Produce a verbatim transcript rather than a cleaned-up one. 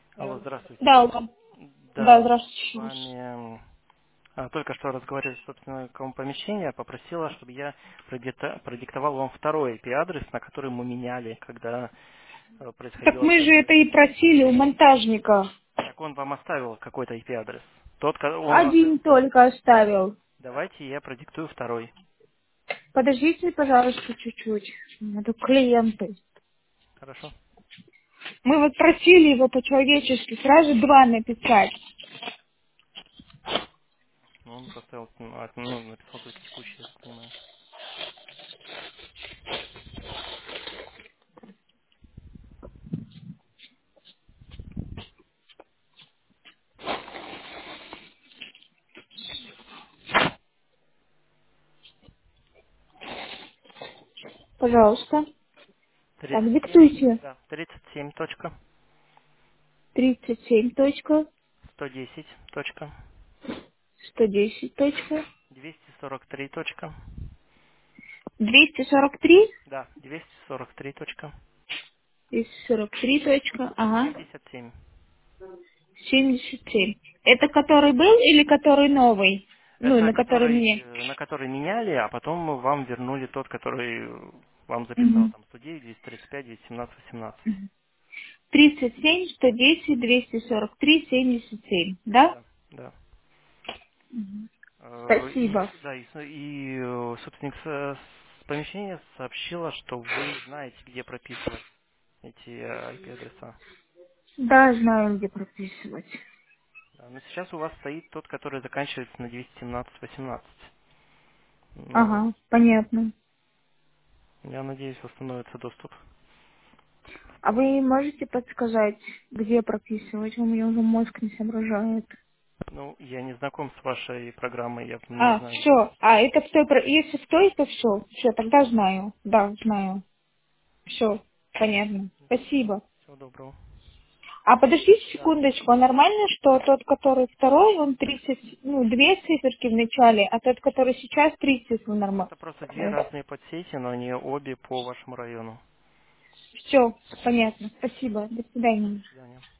Алло, здравствуйте. Да, Алла. Да, Да, мы здравствуйте с еще раз. вами а, только что разговаривали с собственником помещения, попросила, чтобы я продикта- продиктовал вам второй I P-адрес, на который мы меняли, когда э, Так происходила мы же это сдача. и просили у монтажника. Так он вам оставил какой-то I P-адрес. Тот, ко- он вам... Один только оставил. Давайте я продиктую второй. Подождите, пожалуйста, чуть-чуть. У меня тут клиенты. Хорошо? Мы вот просили его по-человечески сразу два написать. Ну, он поставил, ну, а, ну, написал только текущий, я так понимаю. Пожалуйста. Так, тридцать семь, диктуйте. да, тридцать семь точка тридцать семь точка сто десять точка сто десять точка двести сорок три точка двести сорок три да, двести сорок три точка двести сорок три точка, ага, семьдесят семь. семьдесят семь. Это который был или который новый? Ну, Это на который который, мне. э, на который меняли, а потом мы вам вернули тот, который э, вам записал, Угу. там, сто девять, двести тридцать пять, двести семнадцать, восемнадцать. тридцать семь, сто десять, двести сорок три, семьдесят семь, да? Да, да. Мгм. Э, И, Спасибо. да, и, с- и, э, собственник с с помещения сообщила, что вы знаете, где прописывать эти э, I P-адреса. Да, знаю, где прописывать. Да, но сейчас у вас стоит тот, который заканчивается на двести семнадцать, восемнадцать. Ну, Ага, понятно. я надеюсь, восстановится доступ. А вы можете подсказать, где прописывать? У меня уже мозг не соображает. Ну, я не знаком с вашей программой, я не А, знаю, где. все. А, это в той, про- если в той, то все. Все, тогда знаю. Да, знаю. Все, понятно. Спасибо. Всего доброго. А подождите Да. секундочку, а нормально, что тот, который второй, он тридцать, ну, две циферки в начале, а тот, который сейчас тридцать, ну, нормально. Это просто две разные подсети, но они обе по вашему району. Все, понятно. Спасибо. До свидания. До свидания.